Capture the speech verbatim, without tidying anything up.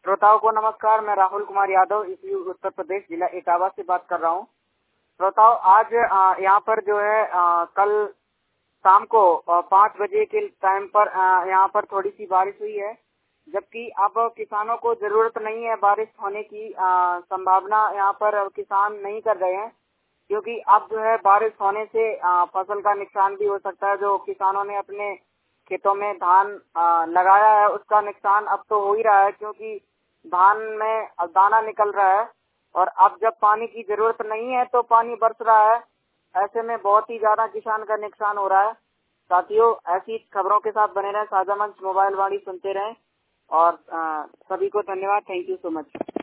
श्रोताओं को नमस्कार। मैं राहुल कुमार यादव इसी उत्तर प्रदेश जिला इटावा से बात कर रहा हूँ। श्रोताओं, आज यहाँ पर जो है आ, कल शाम को पाँच बजे के टाइम पर यहाँ पर थोड़ी सी बारिश हुई है, जबकि अब किसानों को जरूरत नहीं है बारिश होने की। संभावना यहाँ पर किसान नहीं कर रहे हैं, क्योंकि अब जो है बारिश होने से आ, फसल का नुकसान भी हो सकता है। जो किसानों ने अपने खेतों में धान आ, लगाया है उसका नुकसान अब तो हो ही रहा है, क्योंकि धान में दाना निकल रहा है और अब जब पानी की जरूरत नहीं है तो पानी बरस रहा है। ऐसे में बहुत ही ज्यादा किसान का नुकसान हो रहा है। साथियों, ऐसी खबरों के साथ बने रहें, साझा मंच मोबाइल वाणी सुनते रहें और आ, सभी को धन्यवाद। Thank you so much.